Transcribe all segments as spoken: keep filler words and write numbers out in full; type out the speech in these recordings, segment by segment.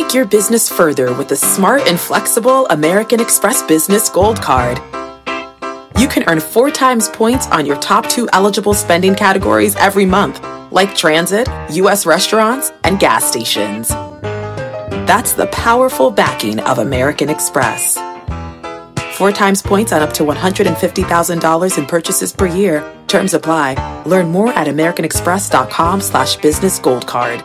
Take your business further with the smart and flexible American Express Business Gold Card. You can earn four times points on your top two eligible spending categories every month, like transit, U S restaurants, and gas stations. That's the powerful backing of American Express. Four times points on up to one hundred fifty thousand dollars in purchases per year. Terms apply. Learn more at americanexpress.com slash business gold card.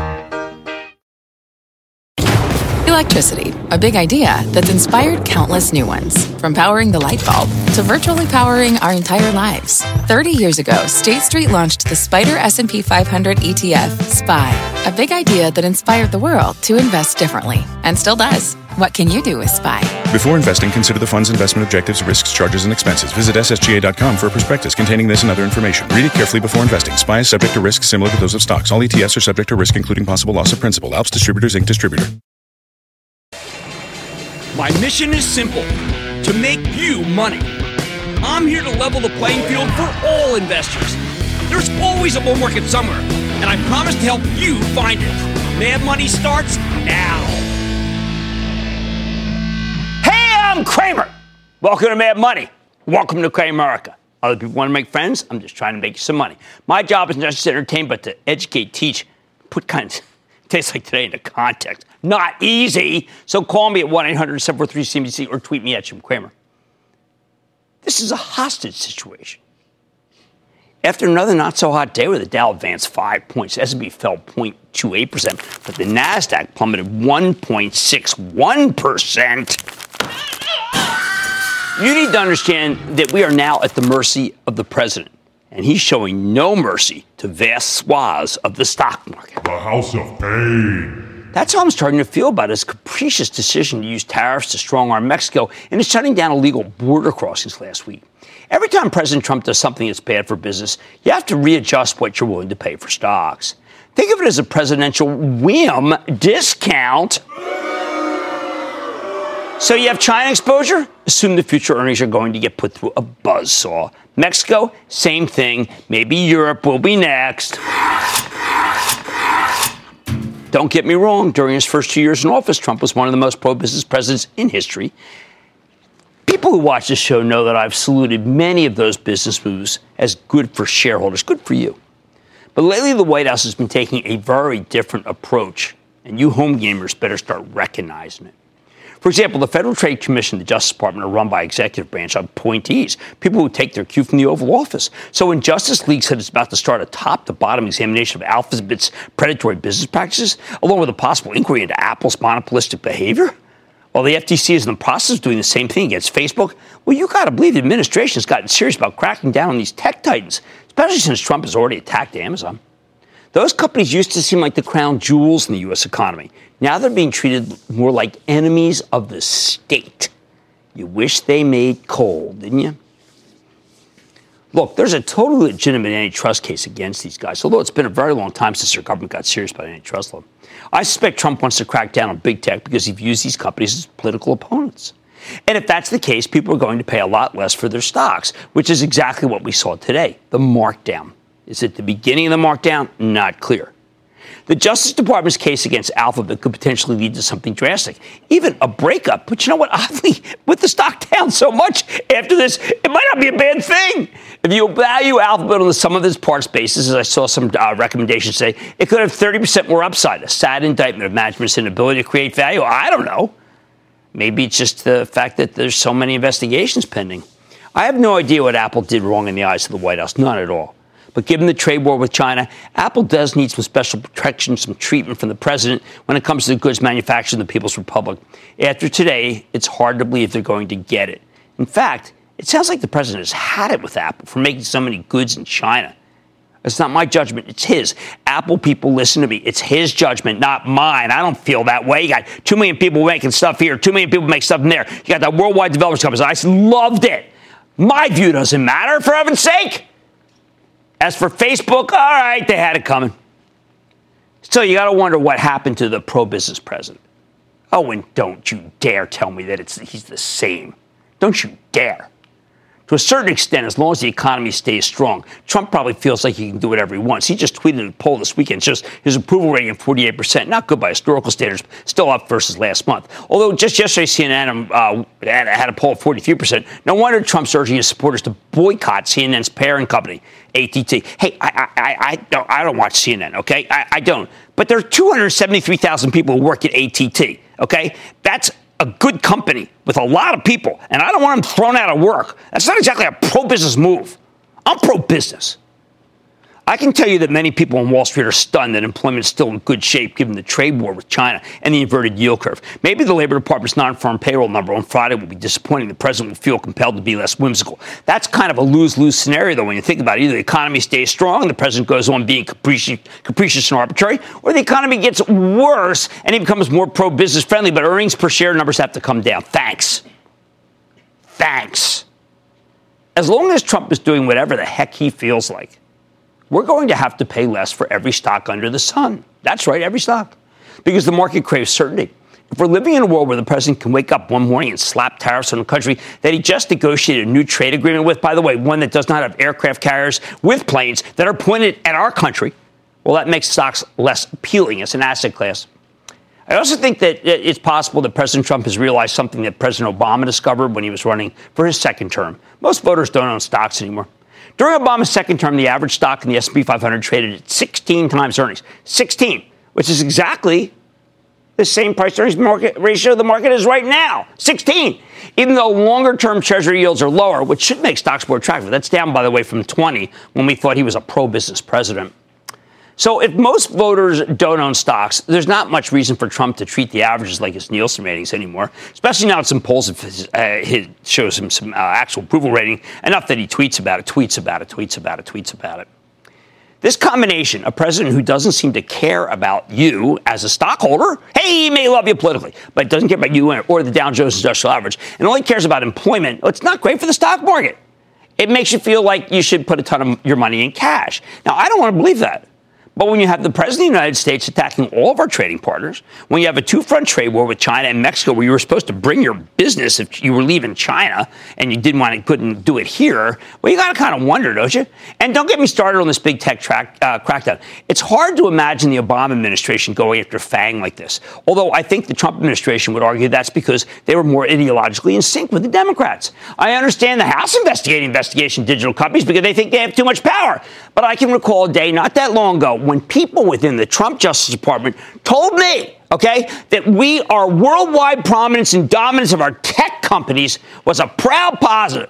Electricity, a big idea that's inspired countless new ones. From powering the light bulb to virtually powering our entire lives. thirty years ago, State Street launched the Spider S and P five hundred E T F, S P Y, a big idea that inspired the world to invest differently, and still does. What can you do with S P Y? Before investing, consider the fund's investment objectives, risks, charges, and expenses. Visit S S G A dot com for a prospectus containing this and other information. Read it carefully before investing. S P Y is subject to risks similar to those of stocks. All E T Fs are subject to risk, including possible loss of principal. Alps Distributors, Incorporated distributor. My mission is simple, to make you money. I'm here to level the playing field for all investors. There's always a bull market somewhere, and I promise to help you find it. Mad Money starts now. Hey, I'm Cramer. Welcome to Mad Money. Welcome to Cramerica. Other people want to make friends. I'm just trying to make you some money. My job is not just to entertain, but to educate, teach, put kinds of days like today into context. Not easy. So call me at one eight hundred seven four three C B C or tweet me at Jim Cramer. This is a hostage situation. After another not-so-hot day where the Dow advanced five points, the S and P fell zero point two eight percent, but the NASDAQ plummeted one point six one percent. You need to understand that we are now at the mercy of the president, and he's showing no mercy to vast swaths of the stock market. The House of Pain. That's how I'm starting to feel about his capricious decision to use tariffs to strong-arm Mexico and his shutting down illegal border crossings last week. Every time President Trump does something that's bad for business, you have to readjust what you're willing to pay for stocks. Think of it as a presidential whim discount. So you have China exposure? Assume the future earnings are going to get put through a buzzsaw. Mexico, same thing. Maybe Europe will be next. Don't get me wrong, during his first two years in office, Trump was one of the most pro-business presidents in history. People who watch this show know that I've saluted many of those business moves as good for shareholders, good for you. But lately, the White House has been taking a very different approach, and you home gamers better start recognizing it. For example, the Federal Trade Commission and the Justice Department are run by executive branch appointees, people who take their cue from the Oval Office. So when Justice League said it's about to start a top-to-bottom examination of Alphabet's predatory business practices, along with a possible inquiry into Apple's monopolistic behavior, while the F T C is in the process of doing the same thing against Facebook, well, you got to believe the administration has gotten serious about cracking down on these tech titans, especially since Trump has already attacked Amazon. Those companies used to seem like the crown jewels in the U S economy. Now they're being treated more like enemies of the state. You wish they made coal, didn't you? Look, there's a totally legitimate antitrust case against these guys, although it's been a very long time since their government got serious about antitrust law. I suspect Trump wants to crack down on big tech because he views these companies as political opponents. And if that's the case, people are going to pay a lot less for their stocks, which is exactly what we saw today, the markdown. Is it the beginning of the markdown? Not clear. The Justice Department's case against Alphabet could potentially lead to something drastic, even a breakup. But you know what? Oddly, with the stock down so much after this, it might not be a bad thing. If you value Alphabet on the sum of its parts basis, as I saw some uh, recommendations say, it could have thirty percent more upside, a sad indictment of management's inability to create value. I don't know. Maybe it's just the fact that there's so many investigations pending. I have no idea what Apple did wrong in the eyes of the White House, none at all. But given the trade war with China, Apple does need some special protection, some treatment from the president when it comes to the goods manufactured in the People's Republic. After today, it's hard to believe they're going to get it. In fact, it sounds like the president has had it with Apple for making so many goods in China. It's not my judgment. It's his. Apple people, listen to me. It's his judgment, not mine. I don't feel that way. You got two million people making stuff here, two million people make stuff in there. You got that worldwide developers companies. I loved it. My view doesn't matter, for heaven's sake. As for Facebook, all right, they had it coming. So you got to wonder what happened to the pro-business president. Oh, and don't you dare tell me that it's he's the same. Don't you dare. To a certain extent, as long as the economy stays strong, Trump probably feels like he can do whatever he wants. He just tweeted a poll this weekend, just his approval rating at forty-eight percent. Not good by historical standards, still up versus last month. Although just yesterday, C N N uh, had a poll of forty-three percent. No wonder Trump's urging his supporters to boycott C N N's parent company, A T T. Hey, I, I, I, don't, I don't watch C N N, okay? I, I don't. But there are two hundred seventy-three thousand people who work at A T T, okay? That's a good company with a lot of people, and I don't want them thrown out of work. That's not exactly a pro-business move. I'm pro-business. I can tell you that many people on Wall Street are stunned that employment is still in good shape given the trade war with China and the inverted yield curve. Maybe the Labor Department's non-farm payroll number on Friday will be disappointing. The president will feel compelled to be less whimsical. That's kind of a lose-lose scenario, though, when you think about it. Either the economy stays strong and the president goes on being capricious, capricious and arbitrary, or the economy gets worse and he becomes more pro-business friendly, but earnings per share numbers have to come down. Thanks. Thanks. As long as Trump is doing whatever the heck he feels like, we're going to have to pay less for every stock under the sun. That's right, every stock. Because the market craves certainty. If we're living in a world where the president can wake up one morning and slap tariffs on a country that he just negotiated a new trade agreement with, by the way, one that does not have aircraft carriers with planes that are pointed at our country, well, that makes stocks less appealing as an asset class. I also think that it's possible that President Trump has realized something that President Obama discovered when he was running for his second term. Most voters don't own stocks anymore. During Obama's second term, the average stock in the S and P five hundred traded at sixteen times earnings. sixteen, which is exactly the same price-earnings market ratio the market is right now. sixteen. Even though longer-term Treasury yields are lower, which should make stocks more attractive. That's down, by the way, from twenty when we thought he was a pro-business president. So if most voters don't own stocks, there's not much reason for Trump to treat the averages like his Nielsen ratings anymore, especially now that some polls have, uh, his, shows him some uh, actual approval rating, enough that he tweets about it, tweets about it, tweets about it, tweets about it. This combination, a president who doesn't seem to care about you as a stockholder, hey, he may love you politically, but doesn't care about you or the Dow Jones Industrial Average, and only cares about employment, well, it's not great for the stock market. It makes you feel like you should put a ton of your money in cash. Now, I don't want to believe that. But when you have the president of the United States attacking all of our trading partners, when you have a two-front trade war with China and Mexico where you were supposed to bring your business if you were leaving China and you didn't want to, couldn't do it here, well, you got to kind of wonder, don't you? And don't get me started on this big tech track, uh, crackdown. It's hard to imagine the Obama administration going after FANG like this, although I think the Trump administration would argue that's because they were more ideologically in sync with the Democrats. I understand the House investigating investigation digital companies because they think they have too much power. But I can recall a day not that long ago when people within the Trump Justice Department told me, okay, that we, our worldwide prominence and dominance of our tech companies was a proud positive.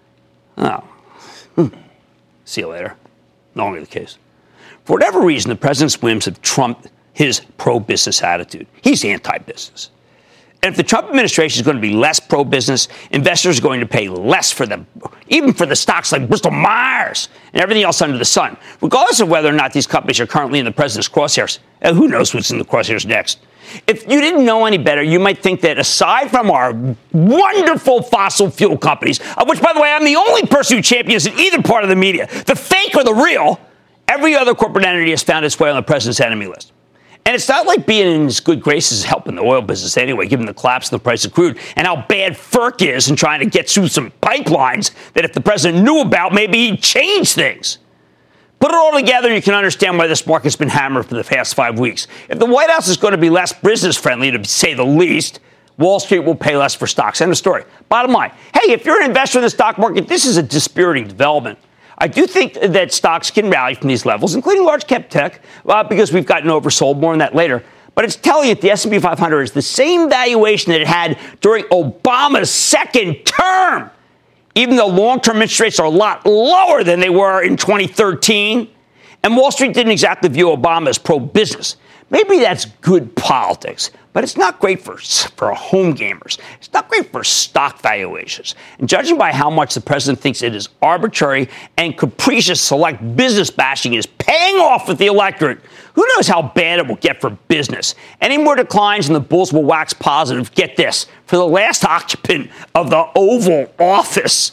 Oh, hmm. See you later. No longer the case. For whatever reason, the president's whims have trumped his pro-business attitude. He's anti-business. And if the Trump administration is going to be less pro-business, investors are going to pay less for them, even for the stocks like Bristol Myers and everything else under the sun, regardless of whether or not these companies are currently in the president's crosshairs. And who knows what's in the crosshairs next? If you didn't know any better, you might think that aside from our wonderful fossil fuel companies, of which, by the way, I'm the only person who champions in either part of the media, the fake or the real, every other corporate entity has found its way on the president's enemy list. And it's not like being in his good graces is helping the oil business anyway, given the collapse in the price of crude and how bad FERC is in trying to get through some pipelines that if the president knew about, maybe he'd change things. Put it all together, you can understand why this market's been hammered for the past five weeks. If the White House is going to be less business-friendly, to say the least, Wall Street will pay less for stocks. End of story. Bottom line, hey, if you're an investor in the stock market, this is a dispiriting development. I do think that stocks can rally from these levels, including large cap tech, uh, because we've gotten oversold. More on that later. But it's telling you that the S and P five hundred is the same valuation that it had during Obama's second term, even though long-term interest rates are a lot lower than they were in twenty thirteen. And Wall Street didn't exactly view Obama as pro-business. Maybe that's good politics, but it's not great for, for home gamers. It's not great for stock valuations. And judging by how much the president thinks it is arbitrary and capricious select business bashing is paying off with the electorate, who knows how bad it will get for business. Any more declines and the bulls will wax positive, get this, for the last occupant of the Oval Office.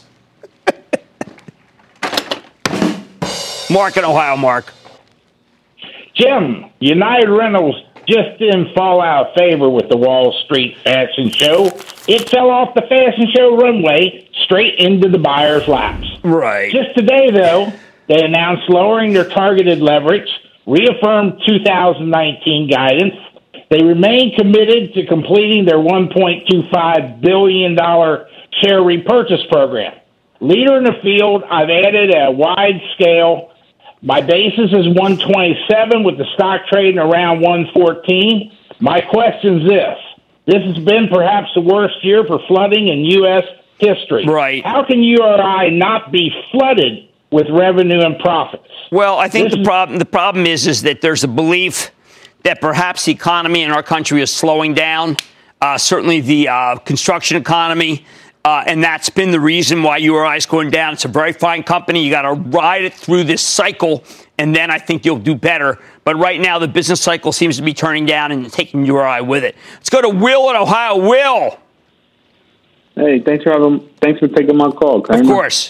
Mark in Ohio, Mark. Jim, United Rentals just didn't fall out of favor with the Wall Street fashion show. It fell off the fashion show runway straight into the buyer's laps. Right. Just today, though, they announced lowering their targeted leverage, reaffirmed two thousand nineteen guidance. They remain committed to completing their one point two five billion dollars share repurchase program. Leader in the field, I've added a wide scale. My basis is one twenty-seven with the stock trading around one fourteen. My question is this. This has been perhaps the worst year for flooding in U S history. Right. How can U R I not be flooded with revenue and profits? Well, I think This the is- problem the problem is is that there's a belief that perhaps the economy in our country is slowing down. Uh, certainly the uh, construction economy. Uh, and that's been the reason why U R I is going down. It's a very fine company. You got to ride it through this cycle, and then I think you'll do better. But right now, the business cycle seems to be turning down and taking U R I with it. Let's go to Will in Ohio. Will. Hey, thanks for having, thanks for taking my call, Kramer. Of course.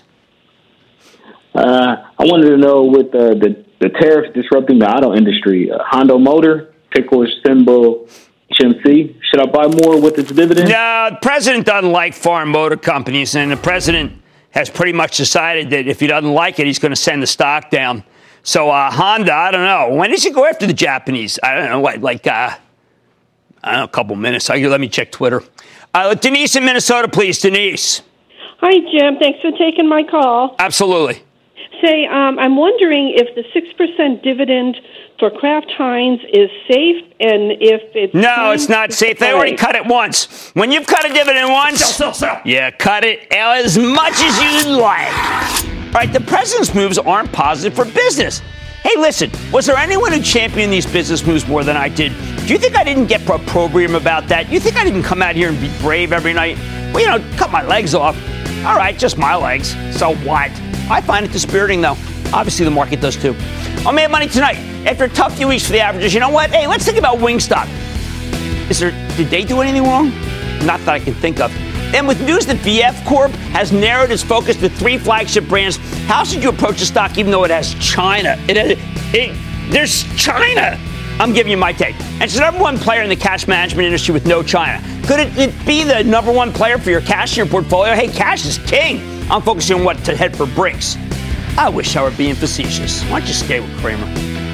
Uh, I wanted to know with uh, the the tariffs disrupting the auto industry, uh, Honda Motor, ticker symbol H M C. Should I buy more with its dividend? No, the president doesn't like foreign motor companies, and the president has pretty much decided that if he doesn't like it, he's going to send the stock down. So uh, Honda, I don't know. When does he go after the Japanese? I don't know, what, like, uh, I don't know, a couple minutes. I, let me check Twitter. Uh, Denise in Minnesota, please. Denise. Hi, Jim. Thanks for taking my call. Absolutely. Say, um, I'm wondering if the six percent dividend for Kraft Heinz is safe, and if it's... No, it's not safe. They already cut it once. When you've cut a dividend once, sell, sell, sell. Yeah, cut it as much as you'd like. All right, the president's moves aren't positive for business. Hey, listen, was there anyone who championed these business moves more than I did? Do you think I didn't get opprobrium about that? You think I didn't come out here and be brave every night? Well, you know, cut my legs off. All right, just my legs. So what? I find it dispiriting, though. Obviously, the market does, too. On Mad Money tonight, after a tough few weeks for the averages, you know what? Hey, let's think about Wingstop. Is there, did they do anything wrong? Not that I can think of. And with news that V F Corp has narrowed its focus to three flagship brands, how should you approach the stock even though it has China? It, it, it There's China. I'm giving you my take. And it's the number one player in the cash management industry with no China. Could it, it be the number one player for your cash in your portfolio? Hey, cash is king. I'm focusing on what to head for Brinks. I wish I were being facetious. Why don't you stay with Kramer?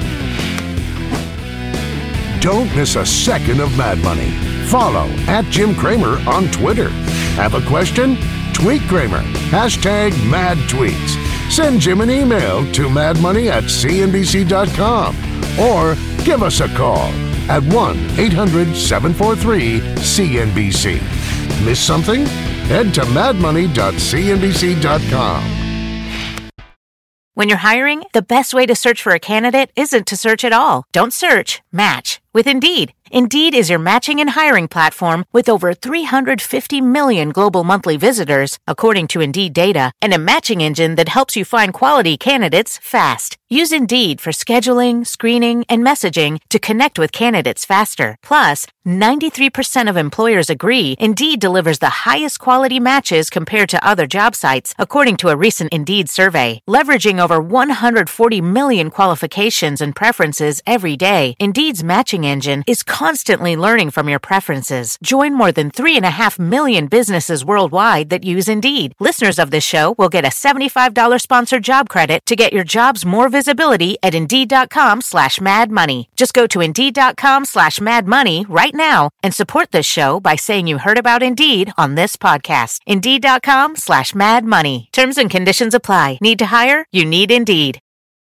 Don't miss a second of Mad Money. Follow at Jim Kramer on Twitter. Have a question? Tweet Kramer. Hashtag Mad Tweets. Send Jim an email to madmoney at c n b c dot com or give us a call at one eight hundred seven four three C N B C. Miss something? Head to mad money dot c n b c dot com. When you're hiring, the best way to search for a candidate isn't to search at all. Don't search, match with Indeed. Indeed is your matching and hiring platform with over three hundred fifty million global monthly visitors, according to Indeed data, and a matching engine that helps you find quality candidates fast. Use Indeed for scheduling, screening, and messaging to connect with candidates faster. Plus, ninety-three percent of employers agree Indeed delivers the highest quality matches compared to other job sites, according to a recent Indeed survey. Leveraging over one hundred forty million qualifications and preferences every day, Indeed's matching engine is constantly learning from your preferences. Join more than three and a half million businesses worldwide that use Indeed. Listeners of this show will get a seventy-five dollars sponsored job credit to get your jobs more visibility at Indeed.com slash Mad Money. Just go to Indeed.com slash Mad Money right now and support this show by saying you heard about Indeed on this podcast. Indeed.com slash Mad Money. Terms and conditions apply. Need to hire? You need Indeed.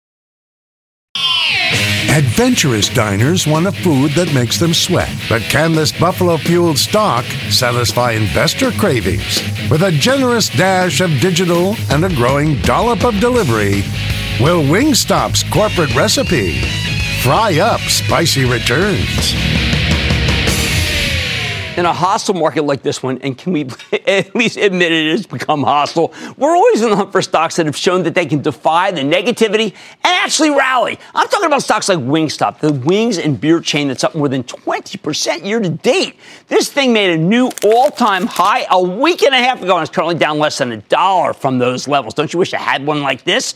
Adventurous diners want a food that makes them sweat. But can this buffalo-fueled stock satisfy investor cravings? With a generous dash of digital and a growing dollop of delivery, will Wingstop's corporate recipe fry up spicy returns? In a hostile market like this one, and can we at least admit it has become hostile, we're always in the hunt for stocks that have shown that they can defy the negativity and actually rally. I'm talking about stocks like Wingstop, the wings and beer chain that's up more than twenty percent year to date. This thing made a new all-time high a week and a half ago, and it's currently down less than a dollar from those levels. Don't you wish I had one like this?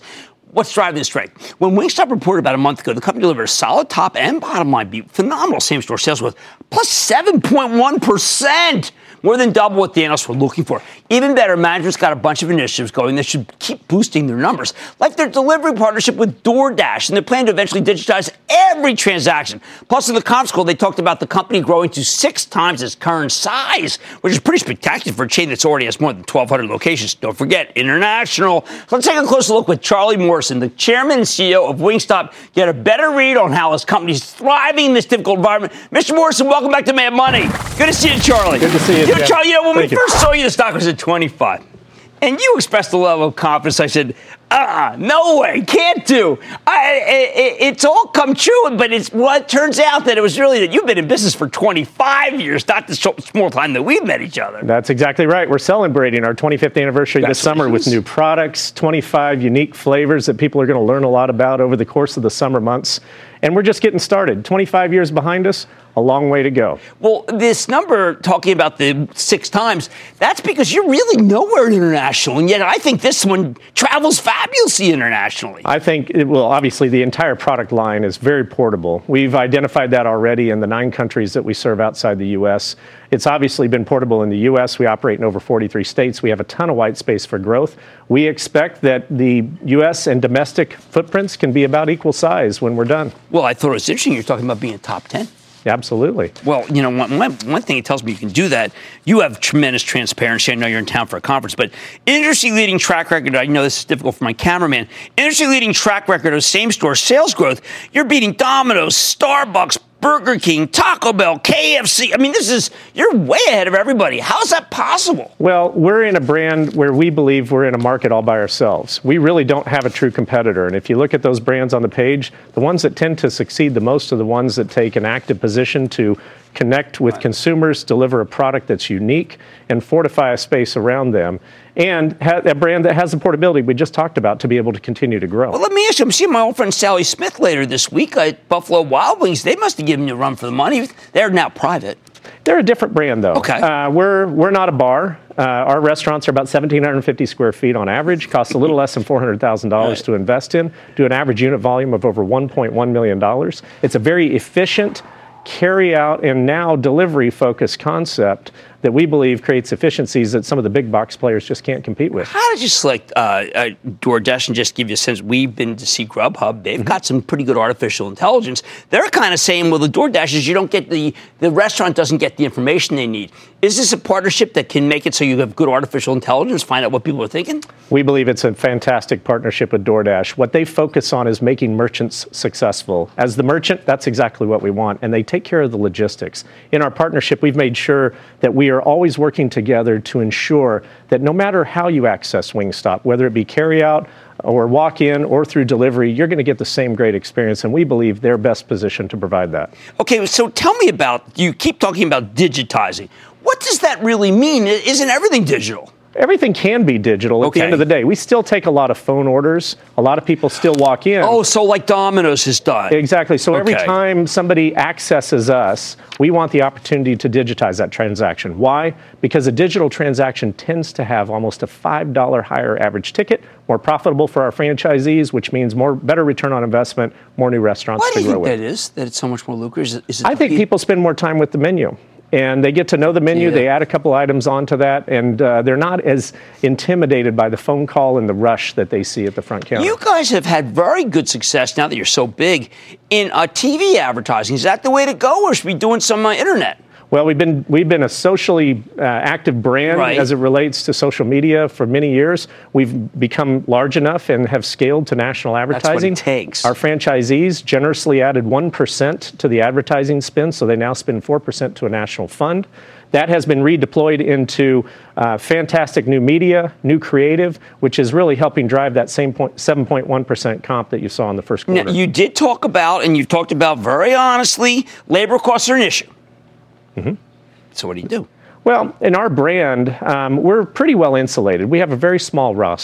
What's driving the strength? When Wingstop reported about a month ago, the company delivered a solid top and bottom line beat, phenomenal same-store sales growth, plus seven point one percent, more than double what the analysts were looking for. Even better, management's got a bunch of initiatives going that should keep boosting their numbers, like their delivery partnership with DoorDash, and they plan to eventually digitize every transaction. Plus, in the conference call, they talked about the company growing to six times its current size, which is pretty spectacular for a chain that's already has more than twelve hundred locations. Don't forget, international. So let's take a closer look with Charlie Morrison, the chairman and C E O of Wingstop, get a better read on how his company is thriving in this difficult environment. Mister Morrison, welcome back to Mad Money. Good to see you, Charlie. Good to see you. You know, Charlie, you know, when Thank we you. first saw you, the stock was at twenty-five. And you expressed a level of confidence. I said, uh-uh, no way, can't do. I, it, it's all come true, but it's well, it turns out that it was really that you've been in business for twenty-five years, not the small time that we've met each other. That's exactly right. We're celebrating our twenty-fifth anniversary this summer with new products, twenty-five unique flavors that people are going to learn a lot about over the course of the summer months. And we're just getting started. twenty-five years behind us, a long way to go. Well, this number, talking about the six times, that's because you're really nowhere international. And yet I think this one travels fabulously internationally. I think, it, well, obviously the entire product line is very portable. We've identified that already in the nine countries that we serve outside the U S. It's obviously been portable in the U S. We operate in over forty-three states. We have a ton of white space for growth. We expect that the U S and domestic footprints can be about equal size when we're done. Well, I thought it was interesting you're talking about being top ten. Absolutely. Well, you know, one, one, one thing it tells me you can do that. You have tremendous transparency. I know you're in town for a conference, but industry leading track record. I know this is difficult for my cameraman. Industry leading track record of same store sales growth. You're beating Domino's, Starbucks, Burger King, Taco Bell, K F C. I mean, this is, you're way ahead of everybody. How is that possible? Well, we're in a brand where we believe we're in a market all by ourselves. We really don't have a true competitor. And if you look at those brands on the page, the ones that tend to succeed the most are the ones that take an active position to connect with consumers, deliver a product that's unique, and fortify a space around them. And ha- a brand that has the portability we just talked about to be able to continue to grow. Well, let me ask you, I'm seeing my old friend Sally Smith later this week at Buffalo Wild Wings. They must have given you a run for the money. They're now private. They're a different brand, though. Okay. Uh, we're we're not a bar. Uh, our restaurants are about one thousand seven hundred fifty square feet on average, cost a little less than four hundred thousand dollars right. to invest in, do an average unit volume of over one point one million dollars. It's a very efficient, carry out and now delivery focused concept that we believe creates efficiencies that some of the big box players just can't compete with. How did you select uh, uh, DoorDash? And just give you a sense, we've been to see Grubhub. They've mm-hmm. got some pretty good artificial intelligence. They're kind of saying, well, the DoorDash is you don't get the, the restaurant doesn't get the information they need. Is this a partnership that can make it so you have good artificial intelligence, find out what people are thinking? We believe it's a fantastic partnership with DoorDash. What they focus on is making merchants successful. As the merchant, that's exactly what we want, and they take care of the logistics. In our partnership, we've made sure that we are always working together to ensure that no matter how you access Wingstop, whether it be carry-out or walk-in or through delivery, you're going to get the same great experience, and we believe they're best positioned to provide that. Okay, so tell me about, you keep talking about digitizing. What does that really mean? Isn't everything digital? Everything can be digital at okay. the end of the day. We still take a lot of phone orders. A lot of people still walk in. Oh, so like Domino's has done. Exactly. So okay. every time somebody accesses us, we want the opportunity to digitize that transaction. Why? Because a digital transaction tends to have almost a five dollars higher average ticket, more profitable for our franchisees, which means more better return on investment, more new restaurants Why to grow with. Why do you think that is, that it's so much more lucrative? Is it, is it I think people spend more time with the menu. And they get to know the menu. Yeah. They add a couple items onto that, and uh, they're not as intimidated by the phone call and the rush that they see at the front counter. You guys have had very good success now that you're so big in uh, T V advertising. Is that the way to go, or should we be doing some uh, internet? Well, we've been we've been a socially uh, active brand right. as it relates to social media for many years. We've become large enough and have scaled to national advertising. That's what it takes. Our franchisees generously added one percent to the advertising spend, so they now spend four percent to a national fund. That has been redeployed into uh, fantastic new media, new creative, which is really helping drive that same point, seven point one percent comp that you saw in the first quarter. Now, you did talk about, and you've talked about very honestly, labor costs are an issue. Mm-hmm. So what do you do? Well, in our brand, um, we're pretty well insulated. We have a very small roster.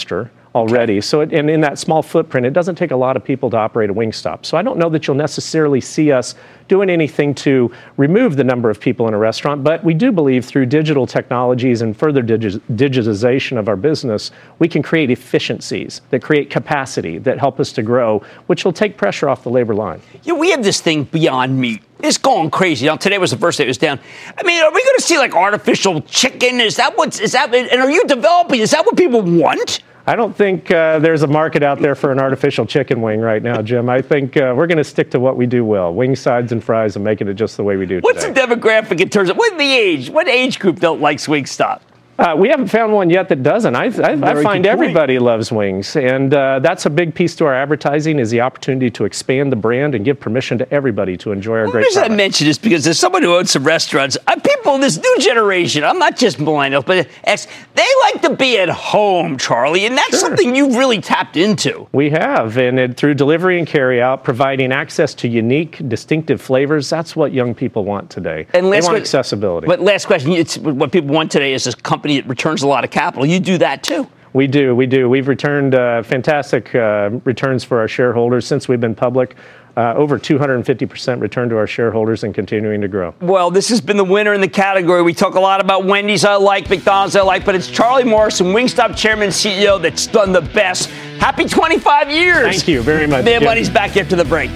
already. So, it, and in that small footprint, it doesn't take a lot of people to operate a Wingstop. So I don't know that you'll necessarily see us doing anything to remove the number of people in a restaurant, but we do believe through digital technologies and further digi- digitization of our business, we can create efficiencies that create capacity that help us to grow, which will take pressure off the labor line. Yeah, we have this thing Beyond Meat. It's going crazy. Now, today was the first day it was down. I mean, are we going to see like artificial chicken? Is that what's, is that, and are you developing, is that what people want? I don't think uh, there's a market out there for an artificial chicken wing right now, Jim. I think uh, we're going to stick to what we do well, wing sides and fries, and making it just the way we do What's today. the demographic in terms of, what's the age? What age group don't like Wingstop? Uh, we haven't found one yet that doesn't. I, I, I find everybody loves wings, and uh, that's a big piece to our advertising is the opportunity to expand the brand and give permission to everybody to enjoy our well, great product. The reason I mention this because there's someone who owns some restaurants. Uh, people, this new generation, I'm not just millennials, but X, they like to be at home, Charlie, and that's sure. something you've really tapped into. We have, and it, through delivery and carry out, providing access to unique, distinctive flavors, that's what young people want today. And they want question, accessibility. But last question, it's, what people want today is a company that returns a lot of capital. You do that too. We do. We do. We've returned uh, fantastic uh, returns for our shareholders since we've been public. Uh, over two hundred fifty percent return to our shareholders and continuing to grow. Well, this has been the winner in the category. We talk a lot about Wendy's I like, McDonald's I like, but it's Charlie Morrison, Wingstop Chairman and C E O, that's done the best. Happy twenty-five years. Thank you very much. Man Money's back after the break.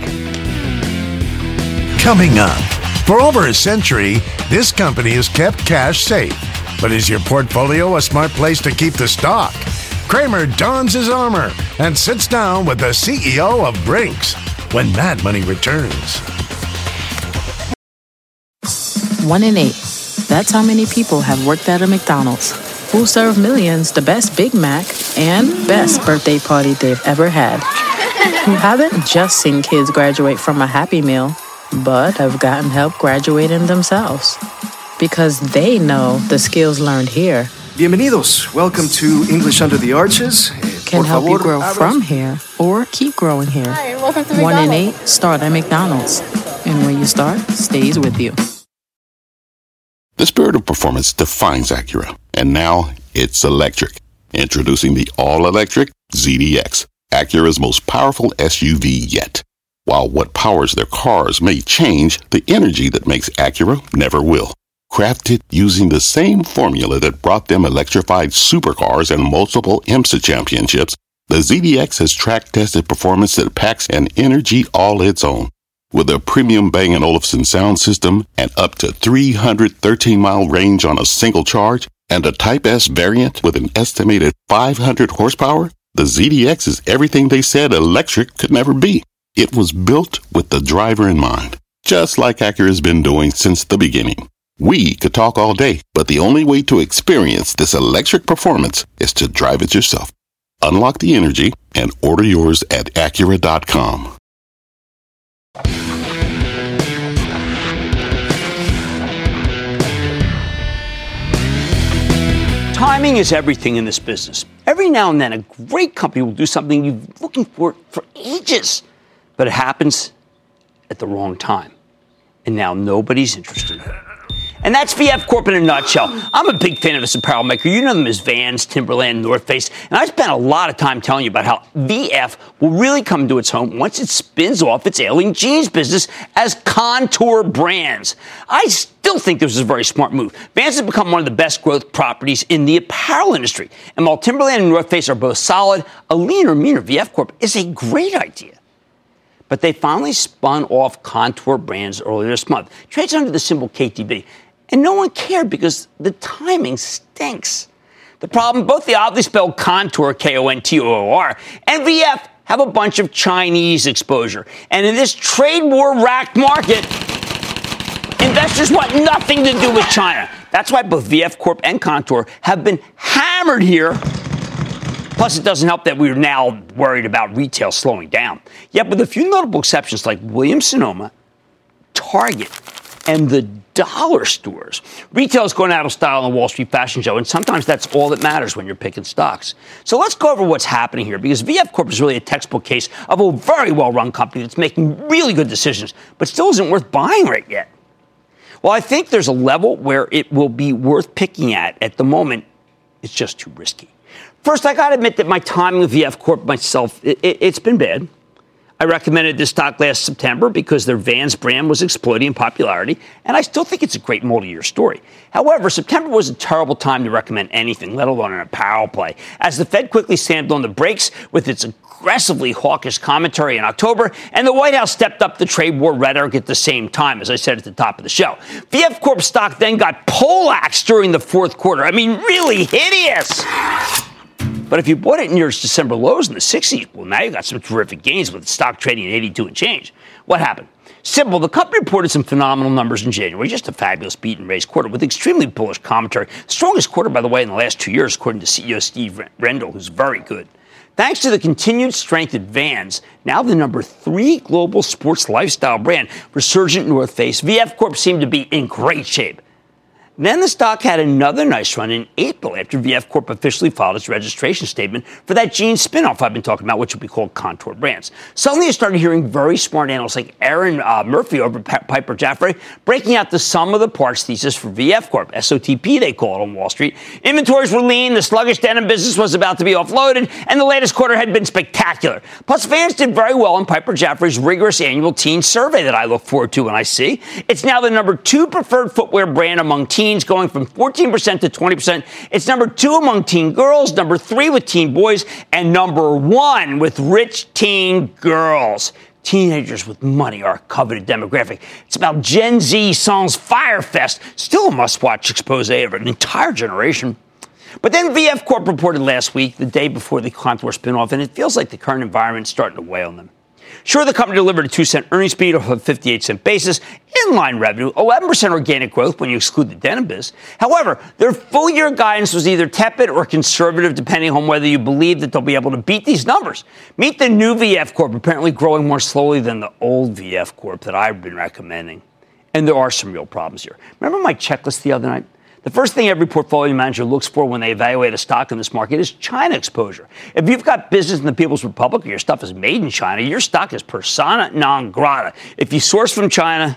Coming up, for over a century, this company has kept cash safe. But is your portfolio a smart place to keep the stock? Cramer dons his armor and sits down with the C E O of Brinks when Mad Money returns. One in eight. That's how many people have worked at a McDonald's, who serve millions the best Big Mac and best birthday party they've ever had. Who haven't just seen kids graduate from a Happy Meal, but have gotten help graduating themselves. Because they know the skills learned here Bienvenidos. Welcome to English Under the Arches. Can help you grow from here or keep growing here. Hi, welcome to One McDonald's. in eight start at McDonald's. And when you start, stays with you. The spirit of performance defines Acura. And now it's electric. Introducing the all-electric Z D X, Acura's most powerful S U V yet. While what powers their cars may change, the energy that makes Acura never will. Crafted using the same formula that brought them electrified supercars and multiple IMSA championships, the Z D X has track-tested performance that packs an energy all its own. With a premium Bang and Olufsen sound system and up to three hundred thirteen mile range on a single charge, and a Type S variant with an estimated five hundred horsepower, the Z D X is everything they said electric could never be. It was built with the driver in mind, just like Acura's been doing since the beginning. We could talk all day, but the only way to experience this electric performance is to drive it yourself. Unlock the energy and order yours at Acura dot com. Timing is everything in this business. Every now and then, a great company will do something you've been looking for for ages, but it happens at the wrong time. And now nobody's interested. And that's V F Corp in a nutshell. I'm a big fan of this apparel maker. You know them as Vans, Timberland, North Face. And I spent a lot of time telling you about how V F will really come to its home once it spins off its ailing jeans business as Kontoor Brands. I still think this is a very smart move. Vans has become one of the best growth properties in the apparel industry. And while Timberland and North Face are both solid, a leaner, meaner V F Corp is a great idea. But they finally spun off Kontoor Brands earlier this month. Trades under the symbol K T B. And no one cared because the timing stinks. The problem, both the oddly spelled Kontoor, K O N T O O R, and V F have a bunch of Chinese exposure. And in this trade war-racked market, investors want nothing to do with China. That's why both V F Corp and Kontoor have been hammered here. Plus, it doesn't help that we're now worried about retail slowing down. Yet, with a few notable exceptions like Williams-Sonoma, Target, and the dollar stores, retail is going out of style on the Wall Street fashion show, and sometimes that's all that matters when you're picking stocks. So let's go over what's happening here, because V F Corp is really a textbook case of a very well-run company that's making really good decisions, but still isn't worth buying right yet. Well, I think there's a level where it will be worth picking at at the moment, It's just too risky. First, I got to admit that my timing with V F Corp myself, it, it, it's been bad. I recommended this stock last September because their Vans brand was exploding in popularity, and I still think it's a great multi-year story. However, September was a terrible time to recommend anything, let alone an apparel play, as the Fed quickly slammed on the brakes with its aggressively hawkish commentary in October, and the White House stepped up the trade war rhetoric at the same time, as I said at the top of the show. V F Corp stock then got poleaxed during the fourth quarter. I mean, really hideous. But if you bought it near its December lows in the sixties, well, now you got some terrific gains with the stock trading at eighty-two and change. What happened? Simple. The company reported some phenomenal numbers in January, just a fabulous beat and raise quarter with extremely bullish commentary. Strongest quarter, by the way, in the last two years, according to C E O Steve Rendell, who's very good. Thanks to the continued strength at Vans, now the number three global sports lifestyle brand, resurgent North Face, V F Corp seemed to be in great shape. Then the stock had another nice run in April after V F Corp officially filed its registration statement for that jeans spinoff I've been talking about, which will be called Kontoor Brands. Suddenly, I started hearing very smart analysts like Aaron uh, Murphy over at Piper Jaffray breaking out the sum of the parts thesis for V F Corp, S O T P they call it on Wall Street. Inventories were lean, the sluggish denim business was about to be offloaded, and the latest quarter had been spectacular. Plus, Vans did very well in Piper Jaffray's rigorous annual teen survey that I look forward to when I see. It's now the number two preferred footwear brand among teens, going from fourteen percent to twenty percent. It's number two among teen girls, number three with teen boys, and number one with rich teen girls. Teenagers with money are a coveted demographic. It's about Gen Z sans Firefest, still a must-watch expose of an entire generation. But then V F Corp reported last week, the day before the Kontoor spinoff, and it feels like the current environment is starting to weigh on them. Sure, the company delivered a two cent earnings beat off a fifty-eight cent basis, inline revenue, eleven percent organic growth when you exclude the denim biz. However, their full-year guidance was either tepid or conservative, depending on whether you believe that they'll be able to beat these numbers. Meet the new V F Corp, apparently growing more slowly than the old V F Corp that I've been recommending. And there are some real problems here. Remember my checklist the other night? The first thing every portfolio manager looks for when they evaluate a stock in this market is China exposure. If you've got business in the People's Republic or your stuff is made in China, your stock is persona non grata. If you source from China,